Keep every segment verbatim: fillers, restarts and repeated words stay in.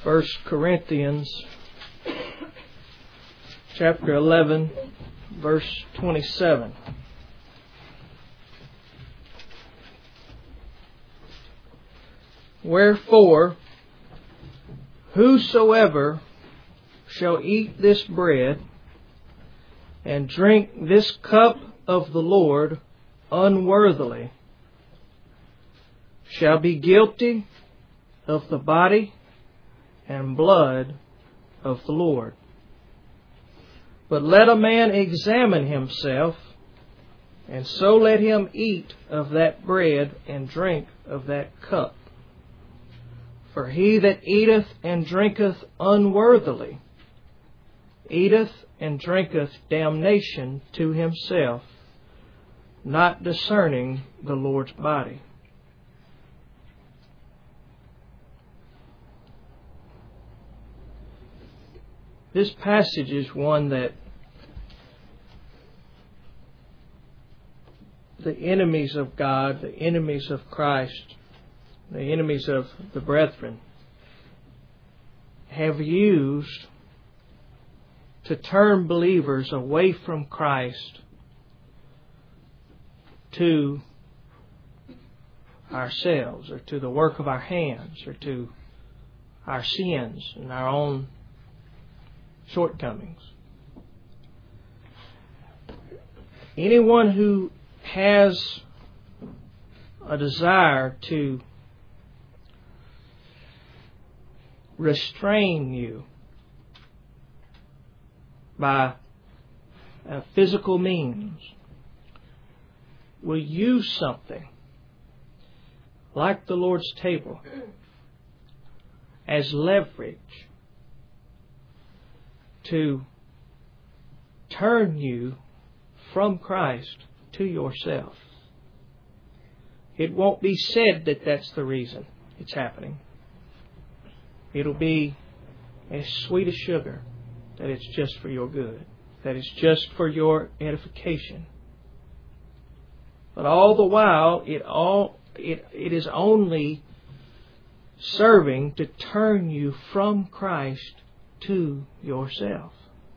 First Corinthians chapter eleven, verse twenty-seven. Wherefore, whosoever shall eat this bread and drink this cup of the Lord unworthily shall be guilty of the body and blood of the Lord. But let a man examine himself, and so let him eat of that bread and drink of that cup. For he that eateth and drinketh unworthily eateth and drinketh damnation to himself, not discerning the Lord's body. This passage is one that the enemies of God, the enemies of Christ, the enemies of the brethren have used to turn believers away from Christ to ourselves, or to the work of our hands, or to our sins and our own shortcomings. Anyone who has a desire to restrain you by a physical means will use something like the Lord's table as leverage to turn you from Christ to yourself. It won't be said that that's the reason it's happening. It'll be as sweet as sugar, that it's just for your good, that it's just for your edification. But all the while, it all it it is only serving to turn you from Christ to yourself.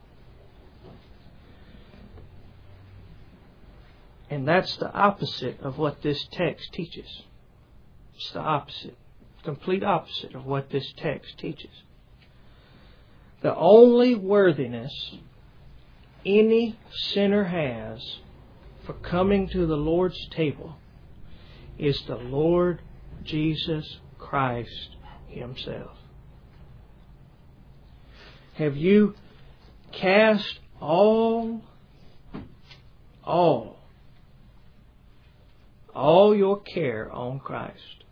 And that's the opposite of what this text teaches. It's the opposite, complete opposite of what this text teaches. The only worthiness any sinner has for coming to the Lord's table is the Lord Jesus Christ Himself. Have you cast all, all, all your care on Christ?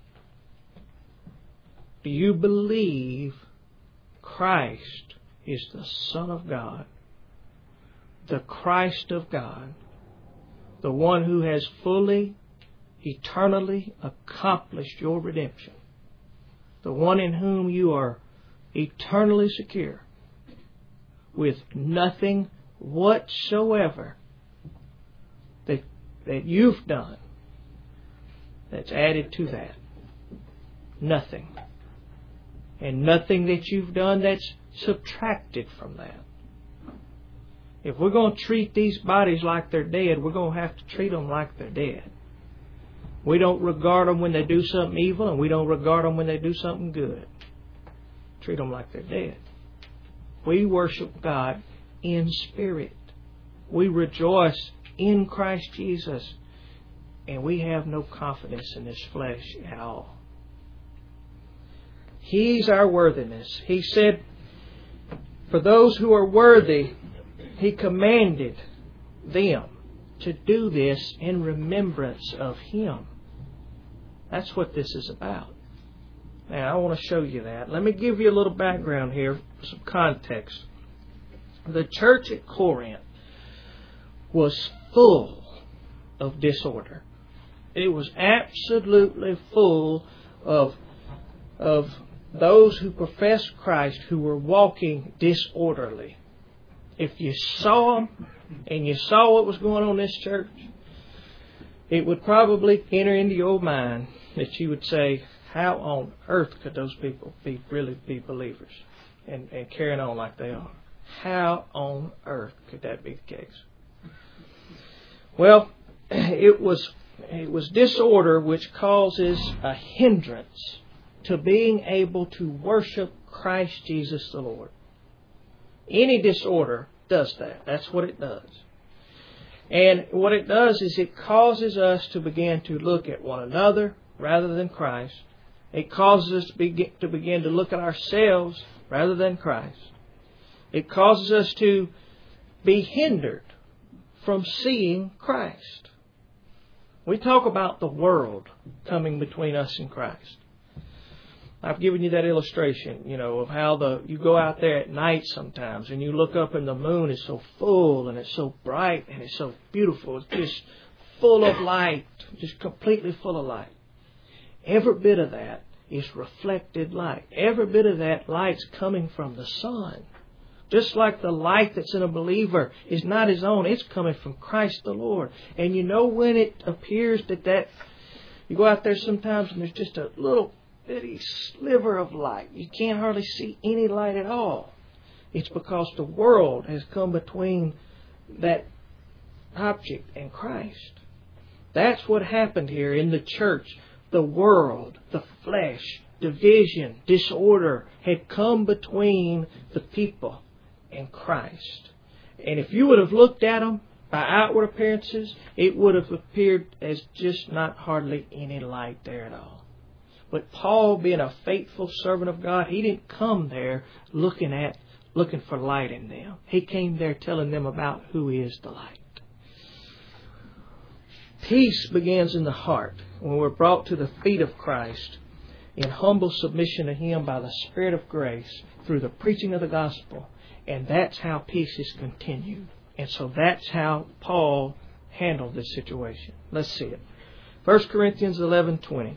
Do you believe Christ is the Son of God, the Christ of God, the one who has fully, eternally accomplished your redemption, the one in whom you are eternally secure, with nothing whatsoever that, that you've done that's added to that? Nothing. And nothing that you've done that's subtracted from that. If we're going to treat these bodies like they're dead, we're going to have to treat them like they're dead. We don't regard them when they do something evil, and we don't regard them when they do something good. Treat them like they're dead. We worship God in spirit. We rejoice in Christ Jesus. And we have no confidence in this flesh at all. He's our worthiness. He said, for those who are worthy, He commanded them to do this in remembrance of Him. That's what this is about. Now, I want to show you that. Let me give you a little background here, some context. The church at Corinth was full of disorder. It was absolutely full of, of those who professed Christ who were walking disorderly. If you saw them and you saw what was going on in this church, it would probably enter into your mind that you would say, how on earth could those people be really be believers and, and carrying on like they are? How on earth could that be the case? Well, it was it was disorder which causes a hindrance to being able to worship Christ Jesus the Lord. Any disorder does that. That's what it does. And what it does is it causes us to begin to look at one another rather than Christ. It causes us to begin to, begin to look at ourselves rather than Christ. It causes us to be hindered from seeing Christ. We talk about the world coming between us and Christ. I've given you that illustration, you know, of how the you go out there at night sometimes and you look up and the moon is so full and it's so bright and it's so beautiful. It's just full of light, just completely full of light. Every bit of that is reflected light. Every bit of that light's coming from the sun. Just like the light that's in a believer is not his own, it's coming from Christ the Lord. And you know when it appears that that, you go out there sometimes and there's just a little bitty sliver of light. You can't hardly see any light at all. It's because the world has come between that object and Christ. That's what happened here in the church. The world, the flesh, division, disorder had come between the people and Christ. And if you would have looked at them by outward appearances, it would have appeared as just not hardly any light there at all. But Paul, being a faithful servant of God, he didn't come there looking at looking for light in them. He came there telling them about who is the light. Peace begins in the heart when we're brought to the feet of Christ in humble submission to Him by the Spirit of grace through the preaching of the gospel. And that's how peace is continued. And so that's how Paul handled this situation. Let's see it. First Corinthians eleven twenty.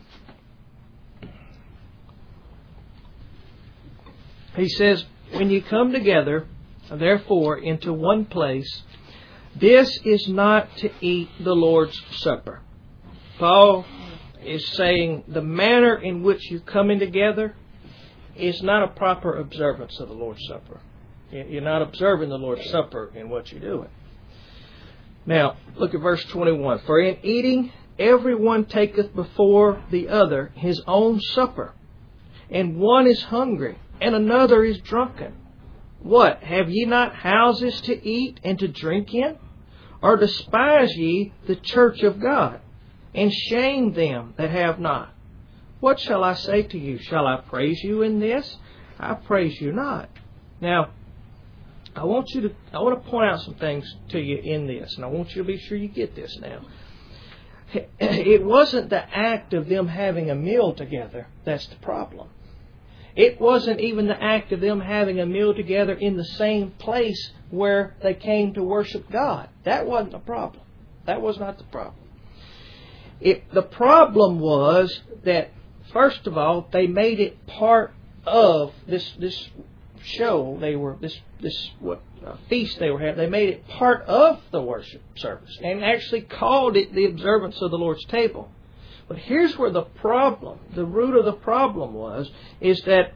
He says, when you come together, therefore, into one place, this is not to eat the Lord's Supper. Paul is saying the manner in which you're coming together is not a proper observance of the Lord's Supper. You're not observing the Lord's Supper in what you're doing. Now, look at verse twenty-one. For in eating, everyone taketh before the other his own supper, and one is hungry, and another is drunken. What? Have ye not houses to eat and to drink in? Or despise ye the church of God, and shame them that have not? What shall I say to you? Shall I praise you in this? I praise you not. Now, I want you to I want to point out some things to you in this, and I want you to be sure you get this now. It wasn't the act of them having a meal together that's the problem. It wasn't even the act of them having a meal together in the same place where they came to worship God. That wasn't the problem. That was not the problem. It, the problem was that, first of all, they made it part of this this show. They were this this what uh, feast they were having. They made it part of the worship service and actually called it the observance of the Lord's table. But here's where the problem, the root of the problem was, is that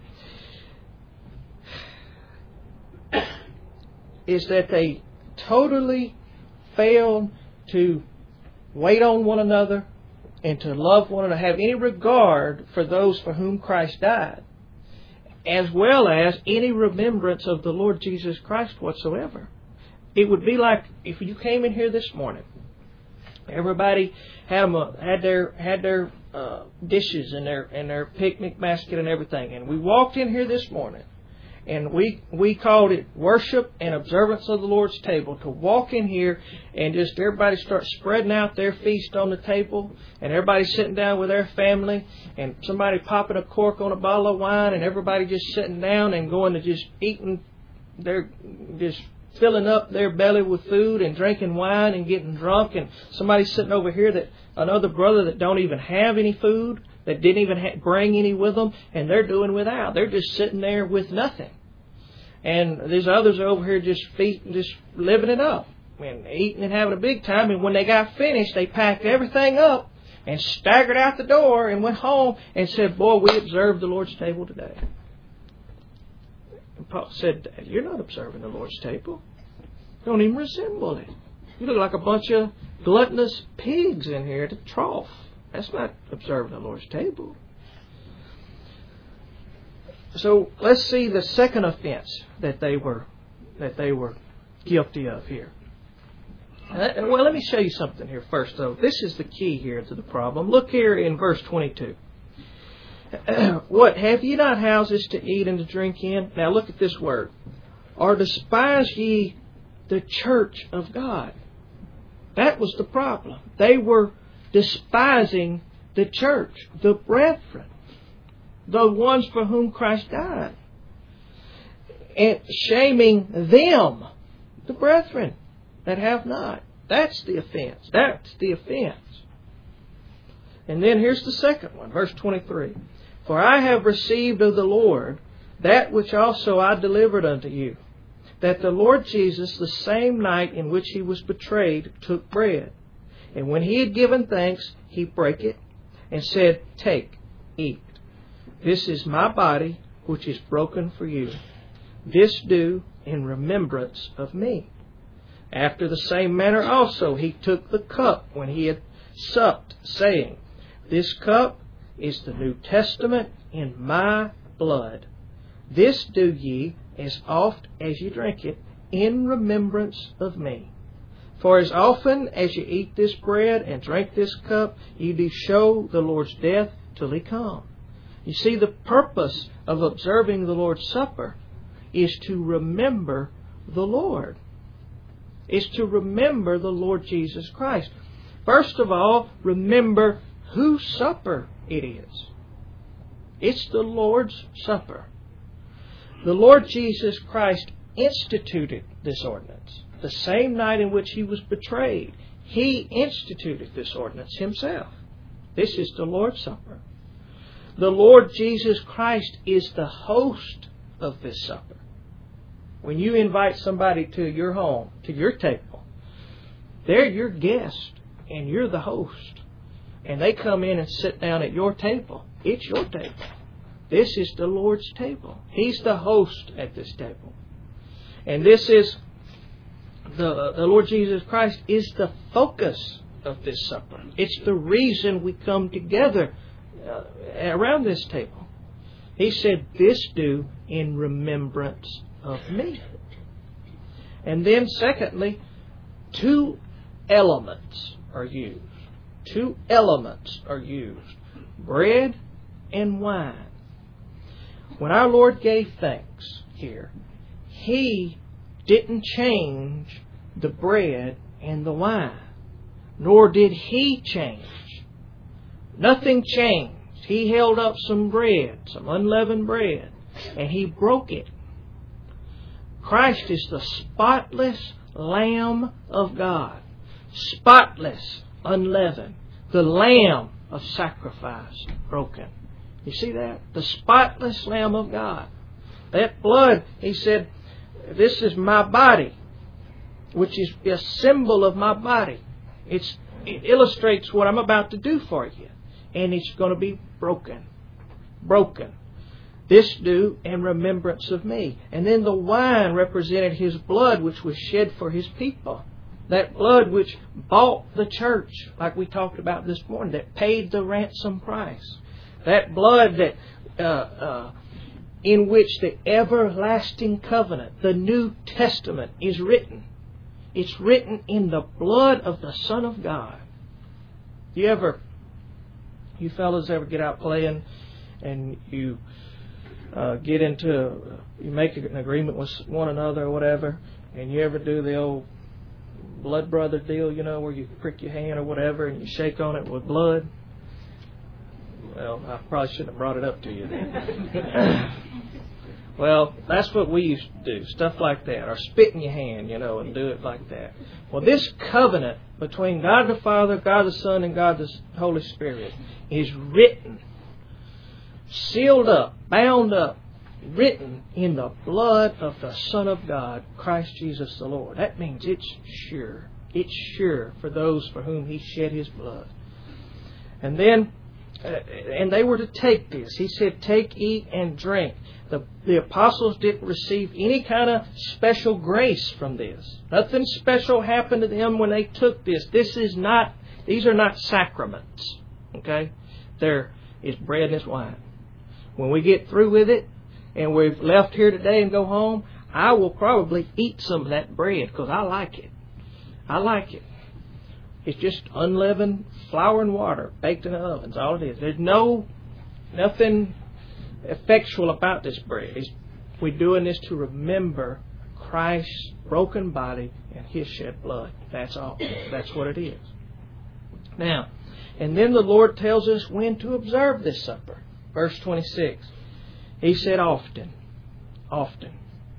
is that they totally failed to wait on one another and to love one another, have any regard for those for whom Christ died, as well as any remembrance of the Lord Jesus Christ whatsoever. It would be like if you came in here this morning. Everybody had them, uh, had their had their uh, dishes and their and their picnic basket and everything, and we walked in here this morning, and we we called it worship and observance of the Lord's table. To walk in here and just everybody start spreading out their feast on the table, and everybody sitting down with their family, and somebody popping a cork on a bottle of wine, and everybody just sitting down and going to just eating their just. filling up their belly with food and drinking wine and getting drunk, and somebody sitting over here, that another brother that don't even have any food, that didn't even ha- bring any with them, and they're doing without. They're just sitting there with nothing. And there's others over here just feeding, just living it up and eating and having a big time. And when they got finished, they packed everything up and staggered out the door and went home and said, boy, we observed the Lord's table today. And Paul said, you're not observing the Lord's table. You don't even resemble it. You look like a bunch of gluttonous pigs in here at the trough. That's not observing the Lord's table. So let's see the second offense that they were that they were guilty of here. Uh, well, let me show you something here first, though. This is the key here to the problem. Look here in verse twenty-two. What, have ye not houses to eat and to drink in? Now look at this word. Or despise ye the church of God? That was the problem. They were despising the church, the brethren, the ones for whom Christ died, and shaming them, the brethren that have not. That's the offense. That's the offense. And then here's the second one, verse twenty-three. For I have received of the Lord that which also I delivered unto you, that the Lord Jesus, the same night in which He was betrayed, took bread. And when He had given thanks, He brake it, and said, Take, eat. This is my body, which is broken for you. This do in remembrance of me. After the same manner also He took the cup when He had supped, saying, This cup is the New Testament in my blood. This do ye as oft as ye drink it in remembrance of me. For as often as ye eat this bread and drink this cup, ye do show the Lord's death till He come. You see, the purpose of observing the Lord's Supper is to remember the Lord. Is to remember the Lord Jesus Christ. First of all, remember whose supper it is. It's the Lord's Supper. The Lord Jesus Christ instituted this ordinance. The same night in which He was betrayed, He instituted this ordinance Himself. This is the Lord's Supper. The Lord Jesus Christ is the host of this supper. When you invite somebody to your home, to your table, they're your guest and you're the host. And they come in and sit down at your table. It's your table. This is the Lord's table. He's the host at this table. And this is, the, the Lord Jesus Christ is the focus of this supper. It's the reason we come together uh, around this table. He said, This do in remembrance of me. And then secondly, two elements are used. Two elements are used. Bread and wine. When our Lord gave thanks here, He didn't change the bread and the wine. Nor did He change. Nothing changed. He held up some bread, some unleavened bread, and He broke it. Christ is the spotless Lamb of God. Spotless, unleavened. The Lamb of sacrifice broken. You see that? The spotless Lamb of God. That blood, He said, this is my body, which is a symbol of my body. It's, it illustrates what I'm about to do for you. And it's going to be broken. Broken. This do in remembrance of me. And then the wine represented His blood, which was shed for His people. That blood which bought the church, like we talked about this morning, that paid the ransom price. That blood that uh, uh, in which the everlasting covenant, the New Testament, is written. It's written in the blood of the Son of God. You ever, you fellas ever get out playing and you uh, get into, you make an agreement with one another or whatever, and you ever do the old blood brother deal, you know, where you prick your hand or whatever and you shake on it with blood? Well, I probably shouldn't have brought it up to you then. Well, that's what we used to do, stuff like that, or spit in your hand, you know, and do it like that. Well, this covenant between God the Father, God the Son, and God the Holy Spirit is written, sealed up, bound up, written in the blood of the Son of God, Christ Jesus the Lord. That means it's sure. It's sure for those for whom He shed His blood. And then, uh, and they were to take this. He said, take, eat, and drink. The, the apostles didn't receive any kind of special grace from this. Nothing special happened to them when they took this. This is not, these are not sacraments. Okay? There is bread and it's wine. When we get through with it, and we've left here today and go home, I will probably eat some of that bread because I like it. I like it. It's just unleavened flour and water baked in the oven. That's all it is. There's no, nothing effectual about this bread. It's, we're doing this to remember Christ's broken body and His shed blood. That's all. That's what it is. Now, and then the Lord tells us when to observe this supper. Verse twenty-six. He said often. Often.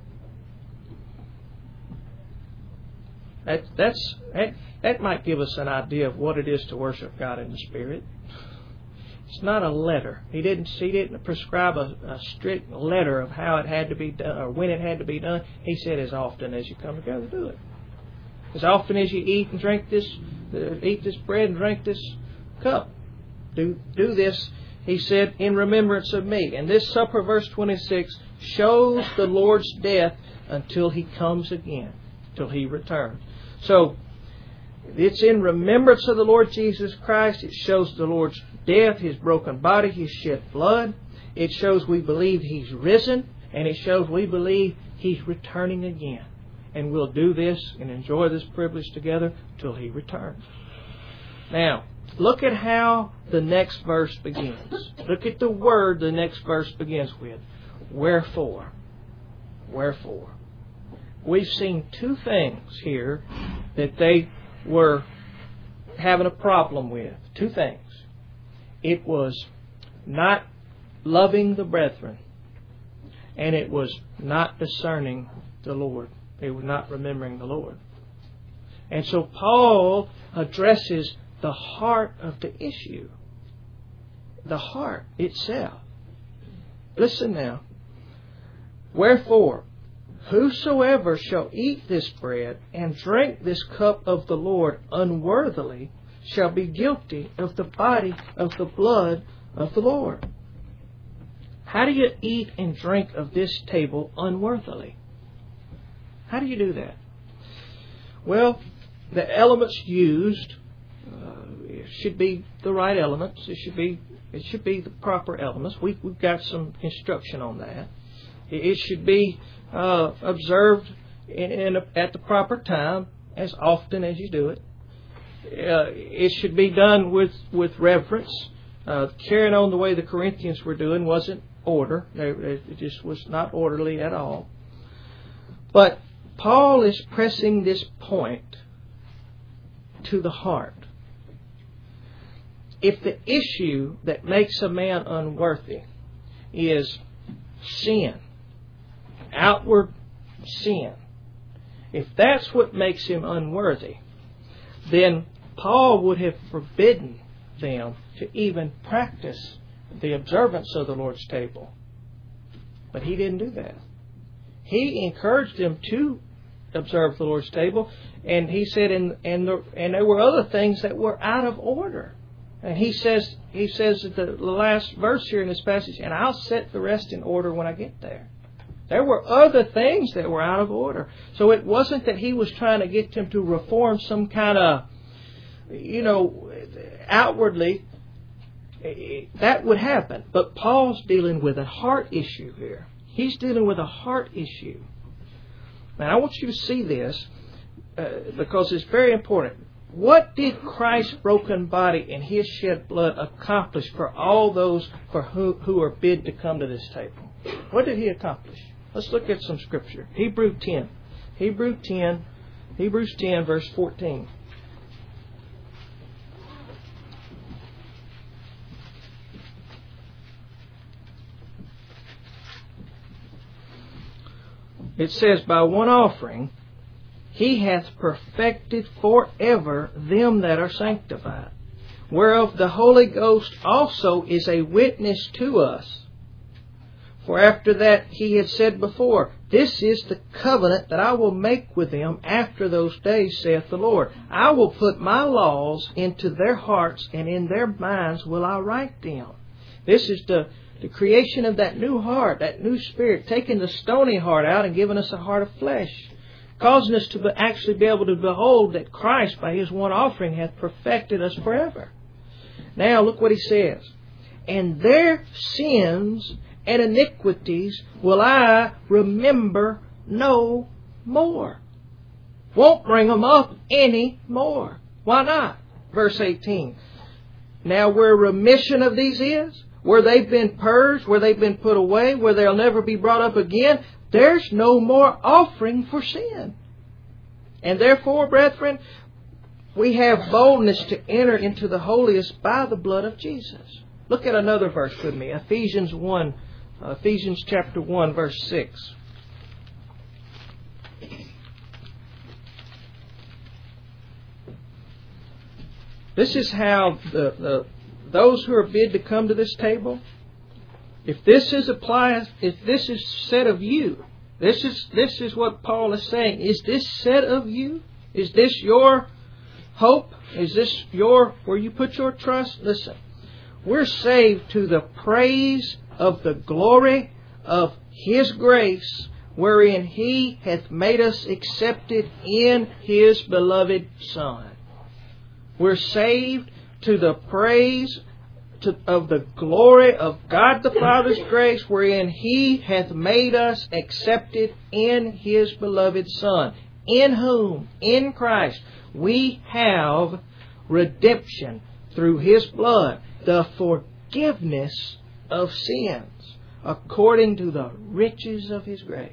That, that's, that, that might give us an idea of what it is to worship God in the Spirit. It's not a letter. He didn't, he didn't prescribe a, a strict letter of how it had to be done or when it had to be done. He said as often as you come together, do it. As often as you eat and drink this, uh, eat this bread and drink this cup. Do, do this, he said, in remembrance of me. And this supper, verse twenty-six, shows the Lord's death until He comes again, till He returns. So, it's in remembrance of the Lord Jesus Christ. It shows the Lord's death, His broken body, His shed blood. It shows we believe He's risen. And it shows we believe He's returning again. And we'll do this and enjoy this privilege together till He returns. Now, look at how the next verse begins. Look at the word the next verse begins with. Wherefore. Wherefore. We've seen two things here that they were having a problem with. Two things. It was not loving the brethren, and it was not discerning the Lord. They were not remembering the Lord. And so Paul addresses the heart of the issue. The heart itself. Listen now. Wherefore, whosoever shall eat this bread and drink this cup of the Lord unworthily shall be guilty of the body of the blood of the Lord. How do you eat and drink of this table unworthily? How do you do that? Well, the elements used uh, should be the right elements. It should be it should be the proper elements. We, we've got some instruction on that. It should be uh, observed in, in a, at the proper time, as often as you do it. Uh, it should be done with, with reverence. Uh, carrying on the way the Corinthians were doing wasn't order. It just was not orderly at all. But Paul is pressing this point to the heart. If the issue that makes a man unworthy is sin, outward sin, if that's what makes him unworthy, then Paul would have forbidden them to even practice the observance of the Lord's table. But he didn't do that. He encouraged them to observe the Lord's table, and he said, and and, the, and there were other things that were out of order. And he says, he says at the last verse here in this passage, and I'll set the rest in order when I get there. There were other things that were out of order. So it wasn't that he was trying to get them to reform some kind of, you know, outwardly. That would happen. But Paul's dealing with a heart issue here. He's dealing with a heart issue. Now, I want you to see this uh, because it's very important. What did Christ's broken body and His shed blood accomplish for all those for who, who are bid to come to this table? What did He accomplish? Let's look at some scripture. Hebrews ten. Hebrews ten. Hebrews ten, verse fourteen. It says, by one offering He hath perfected forever them that are sanctified, whereof the Holy Ghost also is a witness to us. For after that he had said before, This is the covenant that I will make with them after those days, saith the Lord. I will put my laws into their hearts, and in their minds will I write them. This is the, the creation of that new heart, that new spirit, taking the stony heart out and giving us a heart of flesh, causing us to be, actually be able to behold that Christ, by His one offering, hath perfected us forever. Now look what He says. And their sins and iniquities will I remember no more. Won't bring them up any more. Why not? Verse eighteen. Now where remission of these is, where they've been purged, where they've been put away, where they'll never be brought up again, there's no more offering for sin. And therefore, brethren, we have boldness to enter into the holiest by the blood of Jesus. Look at another verse with me. Ephesians one, uh, Ephesians chapter one, verse six. This is how the, the those who are bid to come to this table, if this is applies, if this is said of you, this is this is what Paul is saying. Is this said of you? Is this your hope? Is this your where you put your trust? Listen, we're saved to the praise of the glory of His grace, wherein He hath made us accepted in His beloved Son. We're saved to the praise to, of the glory of God the Father's grace, wherein He hath made us accepted in His beloved Son, in whom, in Christ, we have redemption through His blood, the forgiveness of sins, according to the riches of His grace.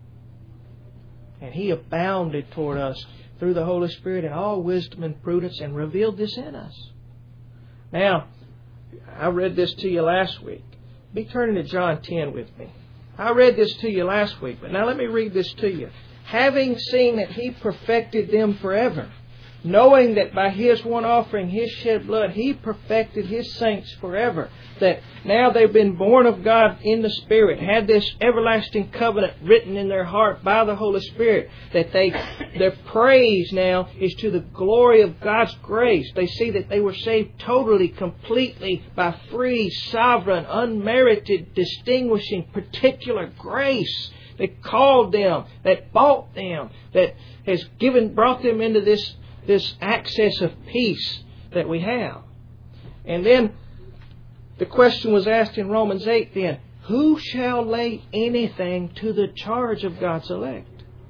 And He abounded toward us through the Holy Spirit in all wisdom and prudence, and revealed this in us. Now, I read this to you last week. Be turning to John ten with me. I read this to you last week, but now let me read this to you. Having seen that He perfected them forever, knowing that by His one offering, His shed blood, He perfected His saints forever, that now they've been born of God in the Spirit, had this everlasting covenant written in their heart by the Holy Spirit, that they their praise now is to the glory of God's grace. They see that they were saved totally, completely, by free, sovereign, unmerited, distinguishing, particular grace that called them, that bought them, that has given, brought them into this this access of peace that we have. And then the question was asked in Romans eight then, who shall lay anything to the charge of God's elect?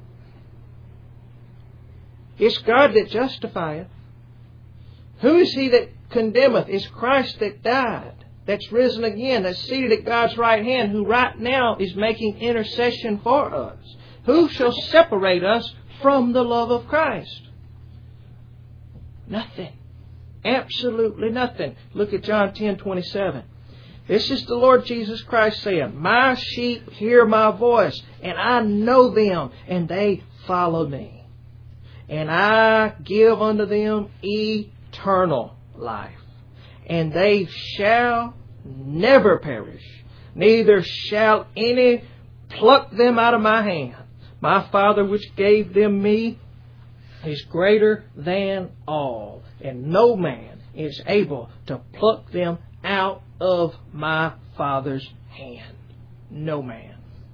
It's God that justifieth. Who is He that condemneth? It's Christ that died, that's risen again, that's seated at God's right hand, who right now is making intercession for us. Who shall separate us from the love of Christ? Nothing. Absolutely nothing. Look at John ten twenty-seven. This is the Lord Jesus Christ saying, My sheep hear my voice, and I know them, and they follow me. And I give unto them eternal life, and they shall never perish, neither shall any pluck them out of my hand. My Father which gave them me is greater than all, and no man is able to pluck them out of my Father's hand. No man.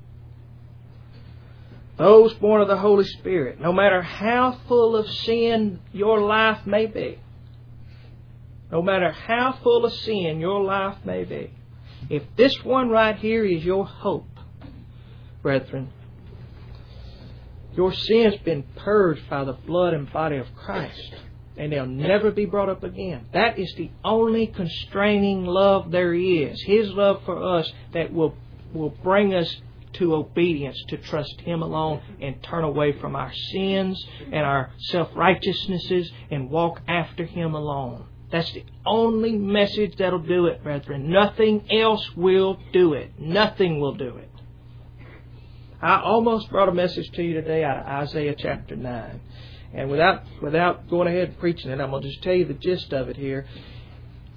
Those born of the Holy Spirit, no matter how full of sin your life may be, no matter how full of sin your life may be, if this one right here is your hope, brethren, your sin's been purged by the blood and body of Christ, and they'll never be brought up again. That is the only constraining love there is. His love for us that will, will bring us to obedience, to trust Him alone and turn away from our sins and our self-righteousnesses and walk after Him alone. That's the only message that'll do it, brethren. Nothing else will do it. Nothing will do it. I almost brought a message to you today out of Isaiah chapter nine. And without without going ahead and preaching it, I'm going to just tell you the gist of it here.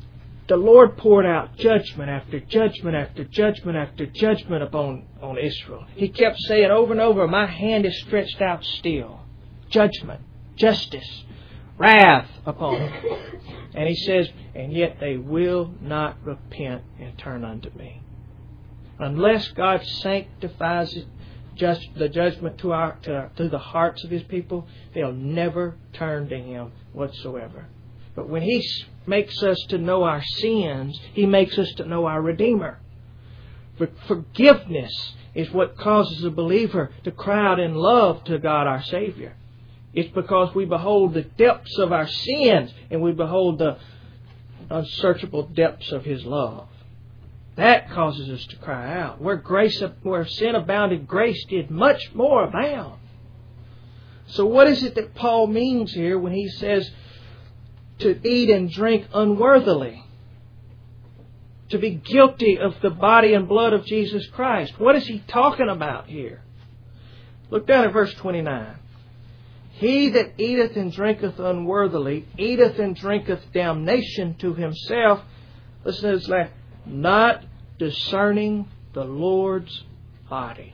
the Lord poured out judgment after judgment after judgment after judgment upon on Israel. He kept saying over and over, my hand is stretched out still. Judgment, justice, wrath upon them. And He says, and yet they will not repent and turn unto me. Unless God sanctifies it, just the judgment to our to, to the hearts of His people, they'll never turn to Him whatsoever. But when He makes us to know our sins, He makes us to know our Redeemer. For forgiveness is what causes a believer to cry out in love to God our Savior. It's because we behold the depths of our sins and we behold the unsearchable depths of His love. That causes us to cry out. Where grace, where sin abounded, grace did much more abound. So what is it that Paul means here when he says to eat and drink unworthily? To be guilty of the body and blood of Jesus Christ. What is he talking about here? Look down at verse twenty-nine. He that eateth and drinketh unworthily, eateth and drinketh damnation to himself. Listen to this last. Not discerning the Lord's body.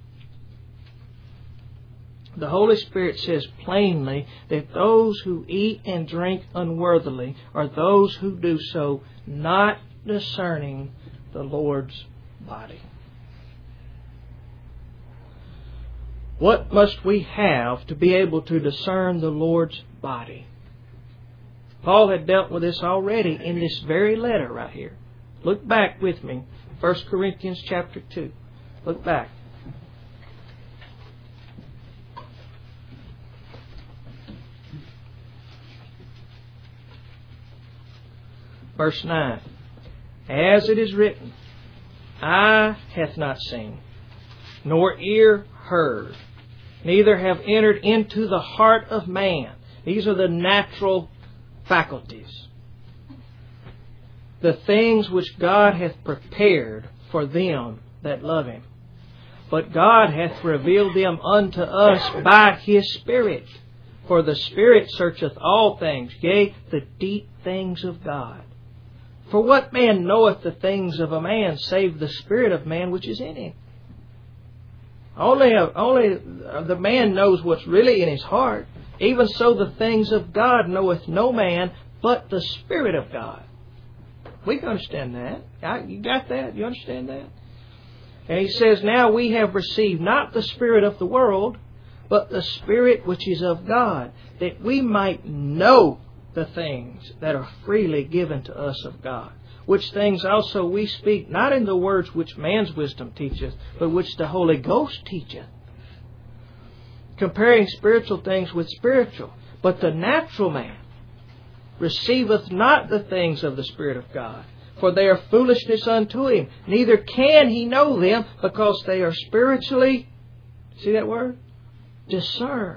The Holy Spirit says plainly that those who eat and drink unworthily are those who do so not discerning the Lord's body. What must we have to be able to discern the Lord's body? Paul had dealt with this already in this very letter right here. Look back with me, First Corinthians chapter two. Look back. Verse nine. As it is written, eye hath not seen, nor ear heard, neither have entered into the heart of man. These are the natural faculties. The things which God hath prepared for them that love Him. But God hath revealed them unto us by His Spirit. For the Spirit searcheth all things, yea, the deep things of God. For what man knoweth the things of a man, save the spirit of man which is in him? Only, only the man knows what's really in his heart. Even so the things of God knoweth no man, but the Spirit of God. We can understand that. You got that? You understand that? And he says, now we have received not the spirit of the world, but the Spirit which is of God, that we might know the things that are freely given to us of God. Which things also we speak, not in the words which man's wisdom teacheth, but which the Holy Ghost teacheth. Comparing spiritual things with spiritual. But the natural man receiveth not the things of the Spirit of God, for they are foolishness unto him. Neither can he know them, because they are spiritually, see that word? Discerned.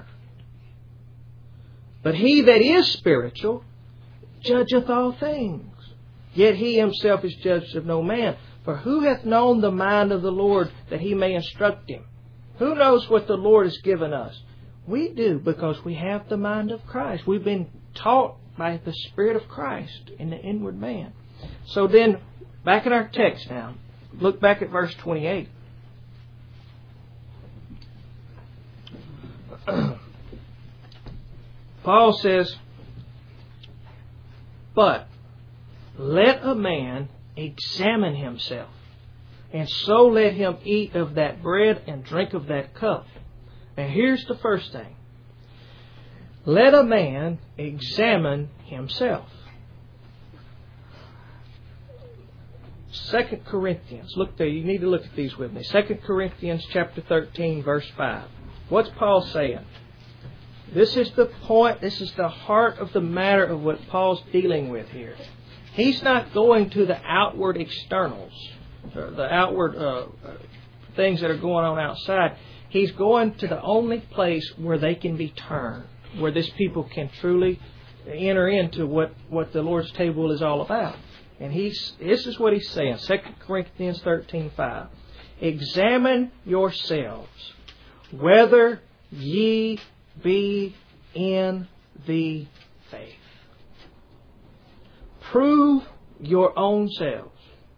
But he that is spiritual judgeth all things. Yet he himself is judged of no man. For who hath known the mind of the Lord that he may instruct him? Who knows what the Lord has given us? We do, because we have the mind of Christ. We've been taught by the Spirit of Christ in the inward man. So then, back in our text now, look back at verse twenty-eight. Paul says, but let a man examine himself, and so let him eat of that bread and drink of that cup. Now here's the first thing. Let a man examine himself. Second Corinthians. Look there. You need to look at these with me. Second Corinthians chapter thirteen, verse five. What's Paul saying? This is the point, this is the heart of the matter of what Paul's dealing with here. He's not going to the outward externals, the outward uh, things that are going on outside. He's going to the only place where they can be turned, where this people can truly enter into what, what the Lord's table is all about. And he's this is what he's saying, Second Corinthians thirteen five. Examine yourselves whether ye be in the faith. Prove your own selves.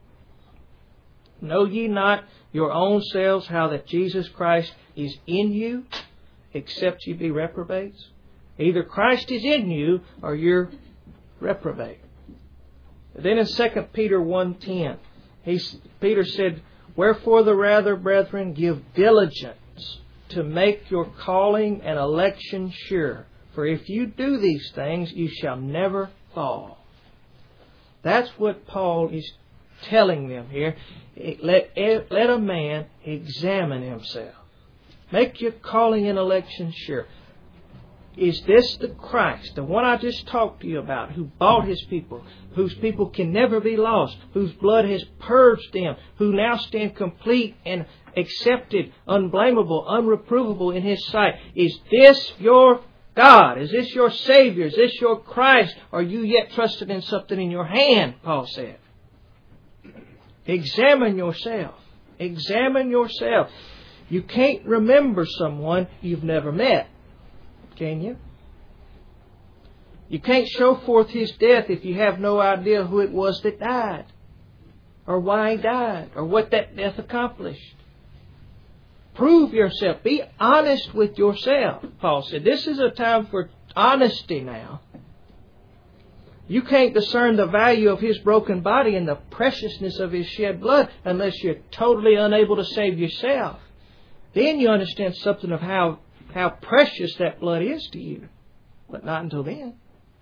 Know ye not your own selves how that Jesus Christ is in you, except ye be reprobates? Either Christ is in you or you're reprobate. Then in Second Peter one ten, Peter said, wherefore the rather, brethren, give diligence to make your calling and election sure. For if you do these things, you shall never fall. That's what Paul is telling them here. Let, let a man examine himself. Make your calling and election sure. Is this the Christ, the one I just talked to you about, who bought His people, whose people can never be lost, whose blood has purged them, who now stand complete and accepted, unblameable, unreprovable in His sight? Is this your God? Is this your Savior? Is this your Christ? Are you yet trusted in something in your hand? Paul said. Examine yourself. Examine yourself. You can't remember someone you've never met. Can you? You can't show forth His death if you have no idea who it was that died, or why He died, or what that death accomplished. Prove yourself. Be honest with yourself, Paul said. This is a time for honesty now. You can't discern the value of His broken body and the preciousness of His shed blood unless you're totally unable to save yourself. Then you understand something of how How precious that blood is to you. But not until then.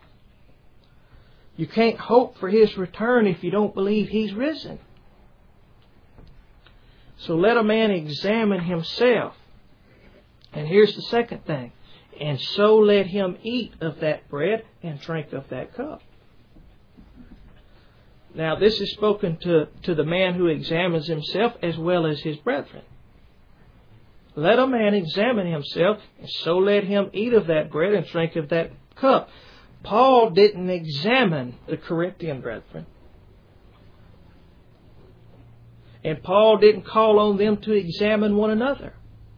You can't hope for His return if you don't believe He's risen. So let a man examine himself. And here's the second thing. And so let him eat of that bread and drink of that cup. Now this is spoken to, to the man who examines himself as well as his brethren. Let a man examine himself, and so let him eat of that bread and drink of that cup. Paul didn't examine the Corinthian brethren. And Paul didn't call on them to examine one another.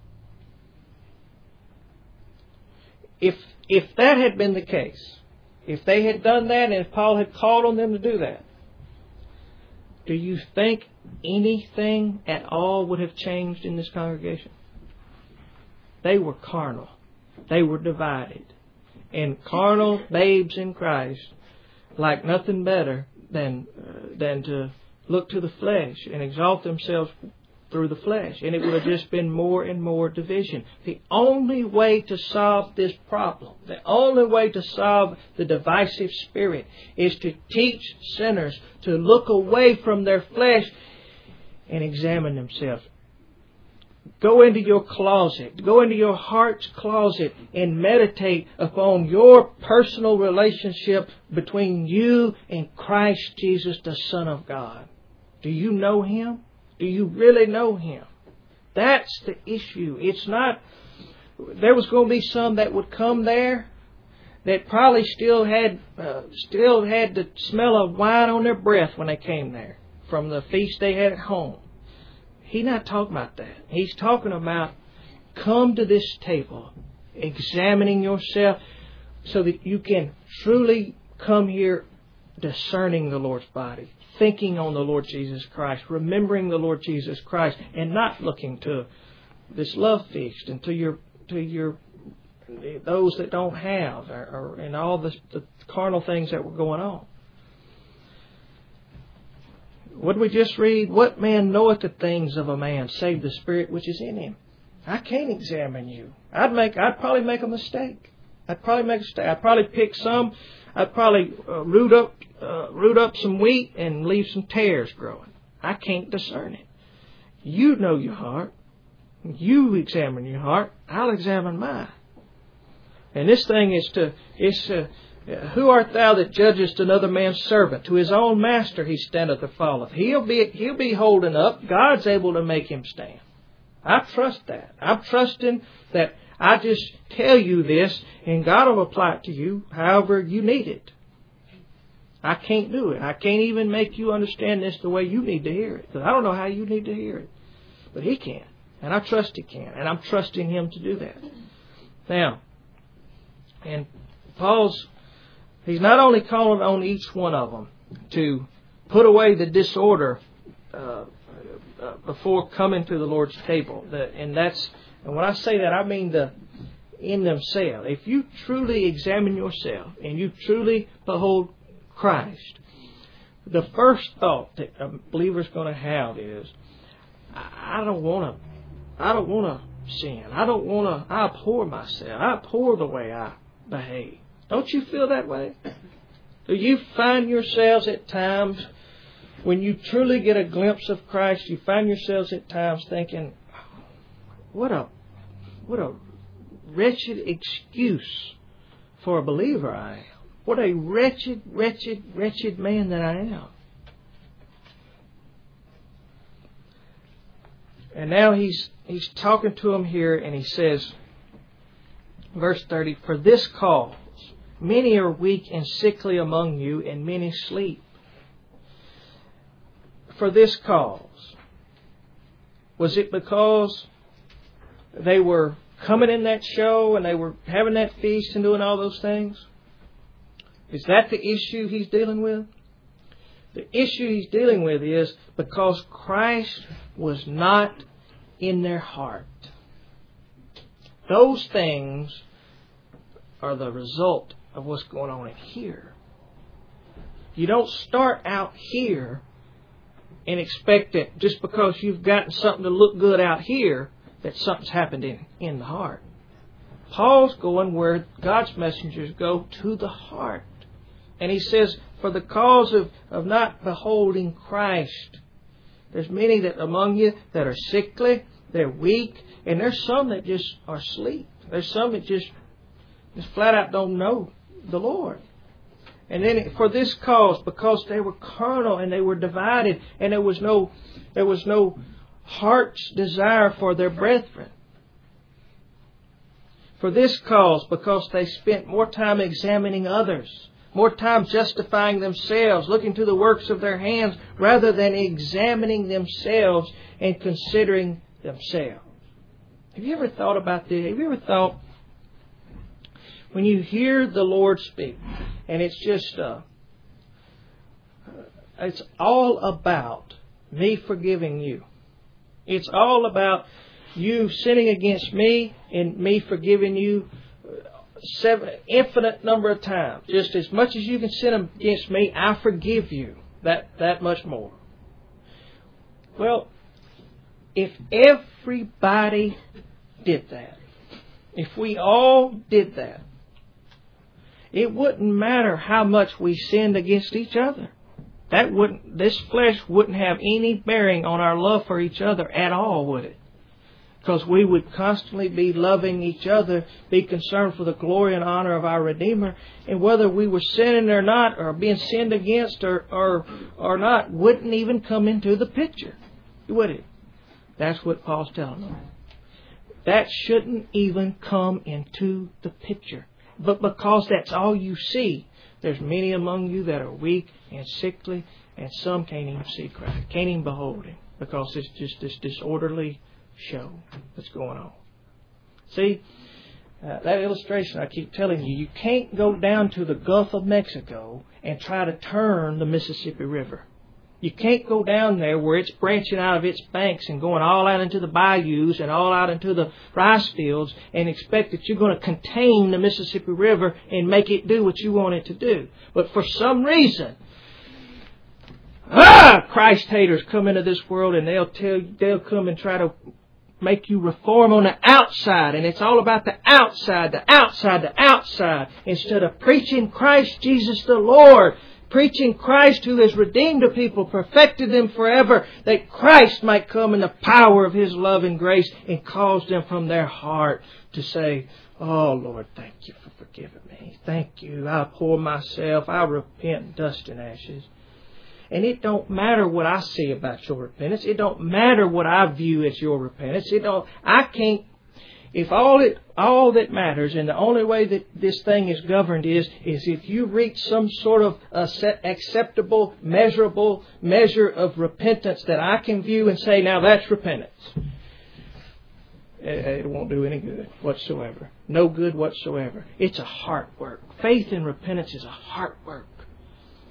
If, if that had been the case, if they had done that and if Paul had called on them to do that, do you think anything at all would have changed in this congregation? They were carnal. They were divided. And carnal babes in Christ like nothing better than uh, than to look to the flesh and exalt themselves through the flesh. And it would have just been more and more division. The only way to solve this problem, the only way to solve the divisive spirit, is to teach sinners to look away from their flesh and examine themselves. Go into your closet. Go into your heart's closet and meditate upon your personal relationship between you and Christ Jesus, the Son of God. Do you know Him? Do you really know Him? That's the issue. It's not... There was going to be some that would come there that probably still had uh, still had the smell of wine on their breath when they came there from the feast they had at home. He's not talking about that. He's talking about come to this table, examining yourself so that you can truly come here discerning the Lord's body, thinking on the Lord Jesus Christ, remembering the Lord Jesus Christ, and not looking to this love feast and to your to your those that don't have, or, or and all the, the carnal things that were going on. What did we just read? What man knoweth the things of a man, save the spirit which is in him? I can't examine you. I'd make. I'd probably make a mistake. I'd probably make a mistake. I'd probably pick some. I'd probably uh, root up, uh, root up some wheat and leave some tares growing. I can't discern it. You know your heart. You examine your heart. I'll examine mine. And this thing is to is to. Who art thou that judgest another man's servant? To his own master he standeth or falleth. He'll be he'll be holding up. God's able to make him stand. I trust that. I'm trusting that I just tell you this and God will apply it to you however you need it. I can't do it. I can't even make you understand this the way you need to hear it. Because I don't know how you need to hear it. But He can. And I trust He can. And I'm trusting Him to do that. Now, and Paul's... He's not only calling on each one of them to put away the disorder uh, uh, before coming to the Lord's table. The, and that's and when I say that, I mean the in themselves. If you truly examine yourself and you truly behold Christ, the first thought that a believer's going to have is, I don't want to. I don't want to sin. I don't want to. I abhor myself. I abhor the way I behave. Don't you feel that way? Do you find yourselves at times, when you truly get a glimpse of Christ, you find yourselves at times thinking, what a, what a wretched excuse for a believer I am. What a wretched, wretched, wretched man that I am. And now he's he's talking to him here, and he says, verse thirty, for this cause many are weak and sickly among you, and many sleep. For this cause. Was it because they were coming in that show and they were having that feast and doing all those things? Is that the issue he's dealing with? The issue he's dealing with is because Christ was not in their heart. Those things are the result of what's going on in here. You don't start out here and expect that just because you've gotten something to look good out here, that something's happened in, in the heart. Paul's going where God's messengers go, to the heart. And he says, for the cause of, of not beholding Christ, there's many that among you that are sickly, they're weak, and there's some that just are asleep. There's some that just, just flat out don't know the Lord. And then for this cause, because they were carnal and they were divided, and there was no there was no heart's desire for their brethren. For this cause, because they spent more time examining others, more time justifying themselves, looking to the works of their hands, rather than examining themselves and considering themselves. Have you ever thought about this? Have you ever thought, when you hear the Lord speak, and it's just, uh, it's all about me forgiving you. It's all about you sinning against me and me forgiving you seven infinite number of times. Just as much as you can sin against me, I forgive you that, that much more. Well, if everybody did that, if we all did that, it wouldn't matter how much we sinned against each other. That wouldn't, this flesh wouldn't have any bearing on our love for each other at all, would it? Because we would constantly be loving each other, be concerned for the glory and honor of our Redeemer, and whether we were sinning or not, or being sinned against or or, or not, wouldn't even come into the picture, would it? That's what Paul's telling them. That shouldn't even come into the picture. But because that's all you see, there's many among you that are weak and sickly, and some can't even see Christ, can't even behold Him, because it's just this disorderly show that's going on. See, uh, that illustration I keep telling you, you can't go down to the Gulf of Mexico and try to turn the Mississippi River. You can't go down there where it's branching out of its banks and going all out into the bayous and all out into the rice fields and expect that you're going to contain the Mississippi River and make it do what you want it to do. But for some reason, ah, Christ haters come into this world and they'll tell you, they'll come and try to make you reform on the outside, and it's all about the outside, the outside, the outside, instead of preaching Christ Jesus the Lord. Preaching Christ who has redeemed the people, perfected them forever, that Christ might come in the power of His love and grace and cause them from their heart to say, oh Lord, thank you for forgiving me. Thank you. I abhor myself. I repent in dust and ashes. And it don't matter what I see about your repentance. It don't matter what I view as your repentance. It don't, I can't, if all it, all that matters, and the only way that this thing is governed is, is if you reach some sort of uh, acceptable, measurable measure of repentance that I can view and say, now that's repentance. It, it won't do any good whatsoever. No good whatsoever. It's a heart work. Faith and repentance is a heart work.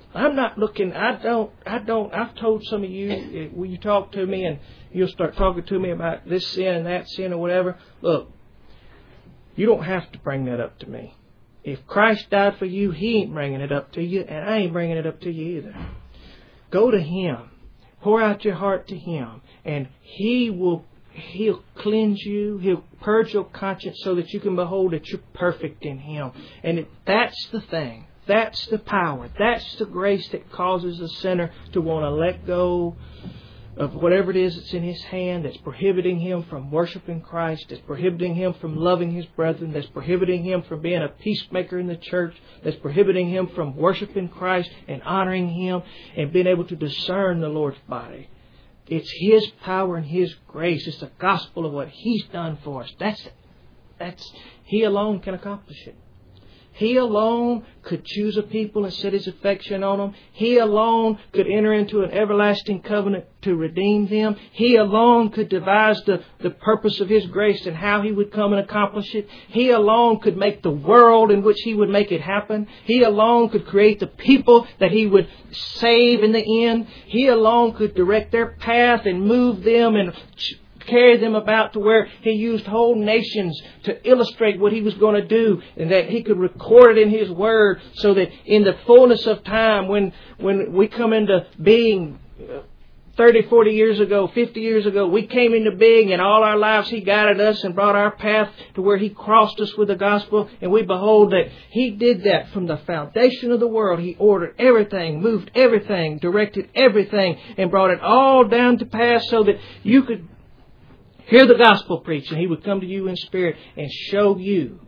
I'm not looking, I don't, I don't, I've told some of you, when you talk to me and you'll start talking to me about this sin and that sin or whatever, look, you don't have to bring that up to me. If Christ died for you, He ain't bringing it up to you, and I ain't bringing it up to you either. Go to Him. Pour out your heart to Him, and He will, He'll cleanse you. He'll purge your conscience so that you can behold that you're perfect in Him. And it, that's the thing. That's the power. That's the grace that causes the sinner to want to let go of whatever it is that's in his hand, that's prohibiting him from worshiping Christ, that's prohibiting him from loving his brethren, that's prohibiting him from being a peacemaker in the church, that's prohibiting him from worshiping Christ and honoring Him and being able to discern the Lord's body. It's His power and His grace. It's the gospel of what He's done for us. That's, that's, He alone can accomplish it. He alone could choose a people and set His affection on them. He alone could enter into an everlasting covenant to redeem them. He alone could devise the, the purpose of His grace and how He would come and accomplish it. He alone could make the world in which He would make it happen. He alone could create the people that He would save in the end. He alone could direct their path and move them and carry them about to where He used whole nations to illustrate what He was going to do, and that He could record it in His Word so that in the fullness of time, when when we come into being thirty, forty years ago, fifty years ago, we came into being, and all our lives He guided us and brought our path to where He crossed us with the gospel, and we behold that He did that from the foundation of the world. He ordered everything, moved everything, directed everything, and brought it all down to pass so that you could hear the gospel preached, and He would come to you in spirit and show you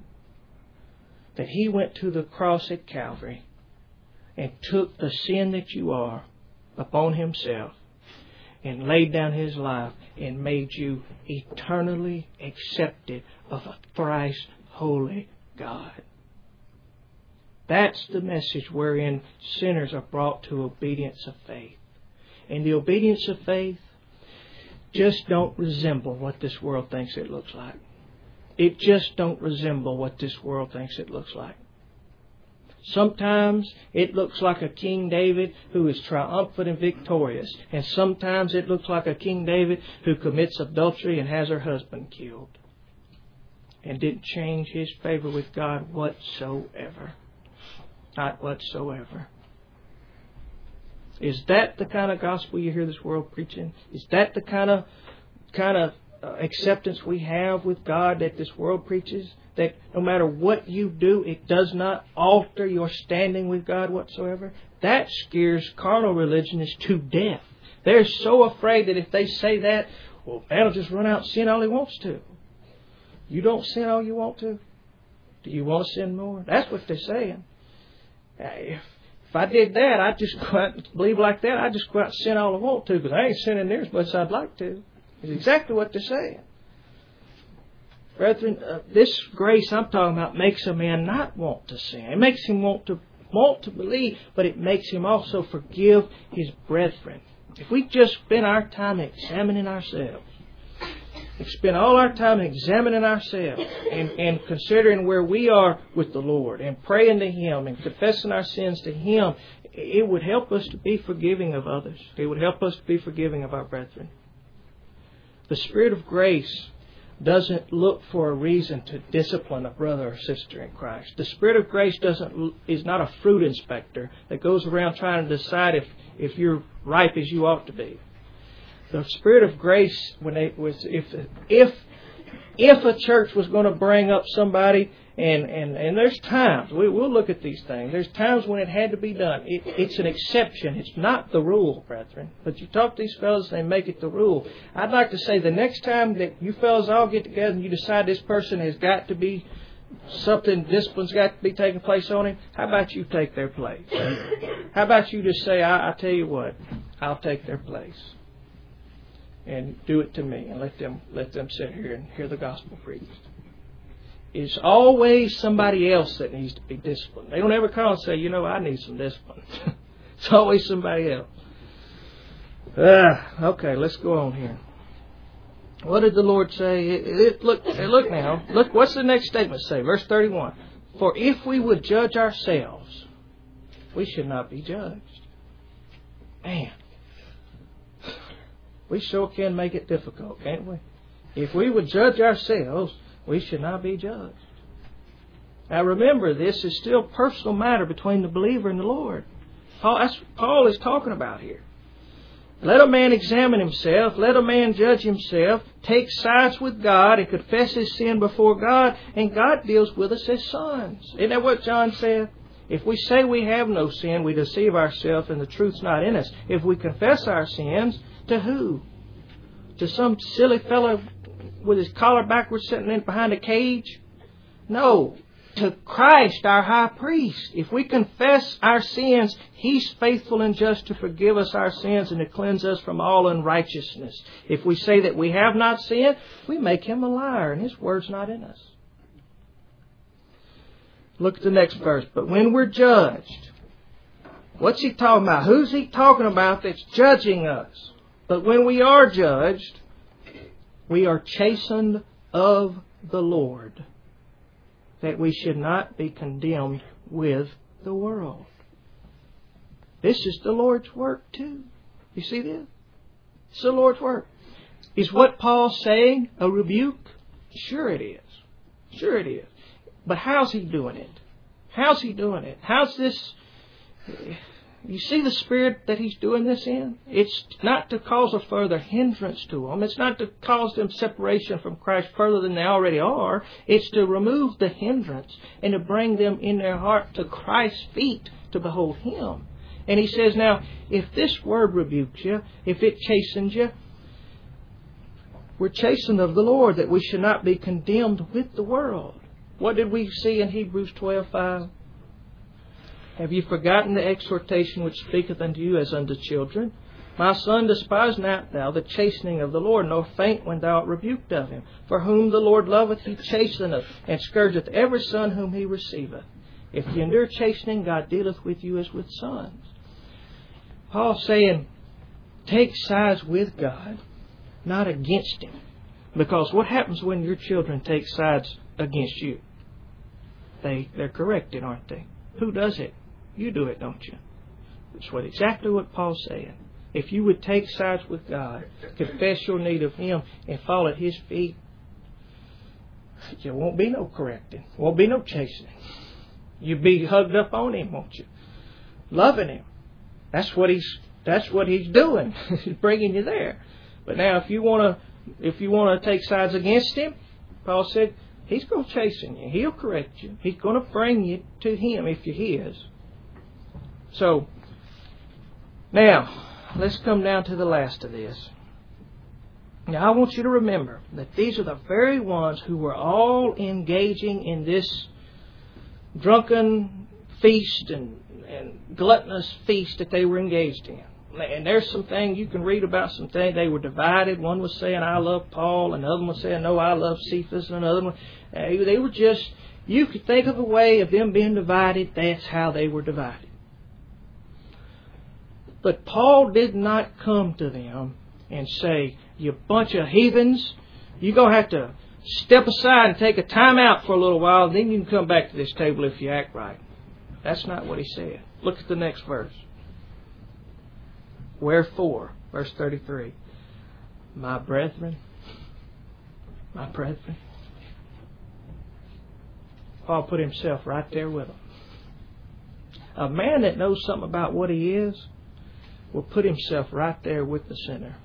that He went to the cross at Calvary and took the sin that you are upon Himself and laid down His life and made you eternally accepted of a thrice holy God. That's the message wherein sinners are brought to obedience of faith. And the obedience of faith just don't resemble what this world thinks it looks like. It just don't resemble what this world thinks it looks like. Sometimes it looks like a King David who is triumphant and victorious. And sometimes it looks like a King David who commits adultery and has her husband killed. And didn't change his favor with God whatsoever. Not whatsoever. Is that the kind of gospel you hear this world preaching? Is that the kind of kind of uh, acceptance we have with God that this world preaches? That no matter what you do, it does not alter your standing with God whatsoever? That scares carnal religionists to death. They're so afraid that if they say that, well, man will just run out and sin all he wants to. You don't sin all you want to? Do you want to sin more? That's what they're saying. Uh, if If I did that, I'd just go out and believe like that. I'd just go out and sin all I want to because I ain't sinning near as much as I'd like to. It's exactly what they're saying. Brethren, uh, this grace I'm talking about makes a man not want to sin. It makes him want to want to believe, but it makes him also forgive his brethren. If we just spend our time examining ourselves, if we spend all our time examining ourselves and, and considering where we are with the Lord and praying to Him and confessing our sins to Him, it would help us to be forgiving of others. It would help us to be forgiving of our brethren. The Spirit of grace doesn't look for a reason to discipline a brother or sister in Christ. The Spirit of grace doesn't is not a fruit inspector that goes around trying to decide if, if you're ripe as you ought to be. The Spirit of grace, when they was if if if a church was going to bring up somebody, and, and, and there's times we we'll look at these things. There's times when it had to be done. It, it's an exception. It's not the rule, brethren. But you talk to these fellas, they make it the rule. I'd like to say the next time that you fellas all get together and you decide this person has got to be something, discipline's got to be taking place on him, how about you take their place? How about you just say, I, I tell you what, I'll take their place. And do it to me, and let them let them sit here and hear the gospel preached. It's always somebody else that needs to be disciplined. They don't ever call and say, you know, I need some discipline. It's always somebody else. Uh, okay, let's go on here. What did the Lord say? It, it, look, look now. Look, what's the next statement say? Verse thirty-one. For if we would judge ourselves, we should not be judged. Man, we sure can make it difficult, can't we? If we would judge ourselves, we should not be judged. Now remember, this is still a personal matter between the believer and the Lord. Paul, that's what Paul is talking about here. Let a man examine himself. Let a man judge himself. Take sides with God and confess his sin before God. And God deals with us as sons. Isn't that what John said? If we say we have no sin, we deceive ourselves and the truth's not in us. If we confess our sins, to who? To some silly fellow with his collar backwards sitting in behind a cage? No. To Christ, our high priest. If we confess our sins, He's faithful and just to forgive us our sins and to cleanse us from all unrighteousness. If we say that we have not sinned, we make Him a liar and His word's not in us. Look at the next verse. But when we're judged, what's He talking about? Who's He talking about that's judging us? But when we are judged, we are chastened of the Lord, that we should not be condemned with the world. This is the Lord's work too. You see this? It's the Lord's work. Is what Paul's saying a rebuke? Sure it is. Sure it is. But how's he doing it? How's he doing it? How's this... You see the spirit that he's doing this in? It's not to cause a further hindrance to them. It's not to cause them separation from Christ further than they already are. It's to remove the hindrance and to bring them in their heart to Christ's feet to behold Him. And he says, now, if this word rebukes you, if it chastens you, we're chastened of the Lord, that we should not be condemned with the world. What did we see in Hebrews twelve five? Have you forgotten the exhortation which speaketh unto you as unto children? My son, despise not thou the chastening of the Lord, nor faint when thou art rebuked of Him. For whom the Lord loveth, He chasteneth, and scourgeth every son whom He receiveth. If you endure chastening, God dealeth with you as with sons. Paul's saying, take sides with God, not against Him. Because what happens when your children take sides against you? They, they're corrected, aren't they? Who does it? You do it, don't you? That's what exactly what Paul's saying. If you would take sides with God, confess your need of Him, and fall at His feet, there won't be no correcting. Won't be no chastening. You'll be hugged up on Him, won't you? Loving Him. That's what He's. That's what He's doing. He's bringing you there. But now, if you want to, if you want to take sides against Him, Paul said, He's going to chasten you. He'll correct you. He's going to bring you to Him if you're His. So, now, let's come down to the last of this. Now, I want you to remember that these are the very ones who were all engaging in this drunken feast and, and gluttonous feast that they were engaged in. And there's some things you can read about. Some things they were divided. One was saying, I love Paul. And another one was saying, no, I love Cephas. And another one. Uh, they were just, you could think of a way of them being divided. That's how they were divided. But Paul did not come to them and say, you bunch of heathens, you're going to have to step aside and take a time out for a little while. Then you can come back to this table if you act right. That's not what he said. Look at the next verse. Wherefore, verse thirty-three, my brethren, my brethren. Paul put himself right there with them. A man that knows something about what he is will put himself right there with the sinner.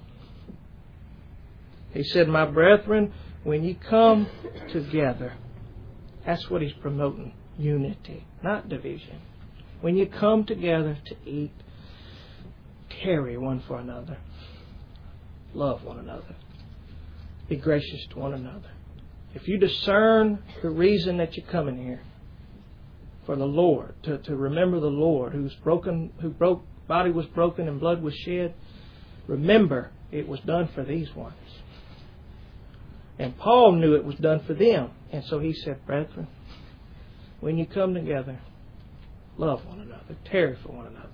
He said, my brethren, when you come together, that's what he's promoting, unity, not division. When you come together to eat, carry one for another. Love one another. Be gracious to one another. If you discern the reason that you're coming here, for the Lord, to, to remember the Lord who's broken, who broke, body was broken and blood was shed, remember it was done for these ones. And Paul knew it was done for them. And so he said, brethren, when you come together, love one another, tarry for one another.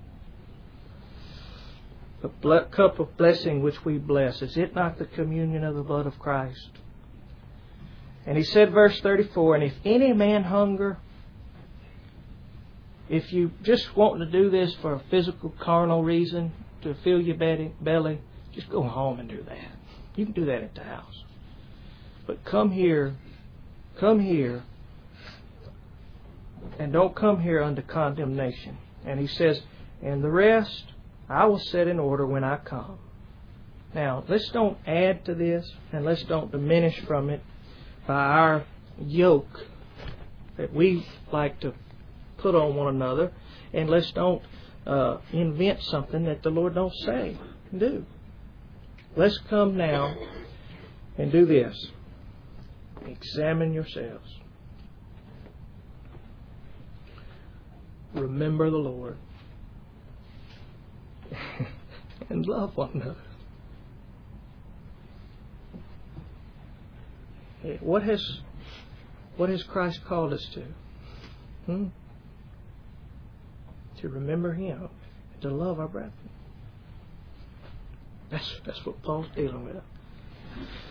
The cup of blessing which we bless, is it not the communion of the blood of Christ? And he said, verse thirty-four, and if any man hunger, if you just want to do this for a physical, carnal reason, to fill your belly, just go home and do that. You can do that at the house. But come here, come here, and don't come here under condemnation. And he says, and the rest I will set in order when I come. Now, let's don't add to this, and let's don't diminish from it by our yoke that we like to put on one another, and let's don't uh, invent something that the Lord don't say and do. Let's come now and do this. Examine yourselves. Remember the Lord. And love one another. What has what has Christ called us to? Hmm? To remember Him, to love our brethren. That's that's what Paul's dealing with.